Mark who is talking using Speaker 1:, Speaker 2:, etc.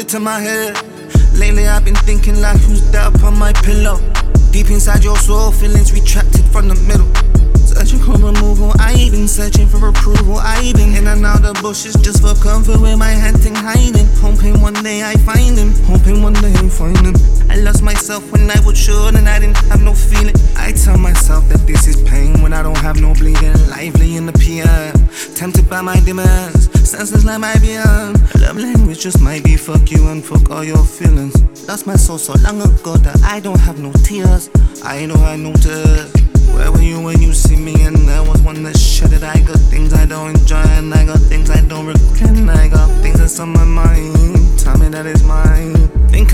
Speaker 1: bullet to my head. Lately I've been thinking like, who's that up on my pillow? Deep inside your soul, feelings retracted from the middle. Searching for removal, I been searching for approval. I been in and out of bushes just for comfort with my hunting hiding. Hoping one day I find him, hoping one day I find him. I lost myself when I was sure and I didn't have no feeling. I tell myself that this is pain when I don't have no bleeding. Lively in the PM, tempted by my demands. Senses like my beyond. Love language just might be fuck you and fuck all your feelings. Lost my soul so long ago that I don't have no tears. I know I noticed. Where were you when you see me? And there was one that shut it. I got things I don't enjoy and I got things I don't regret. And I got things that's on my mind. Tell me that it's mine. Think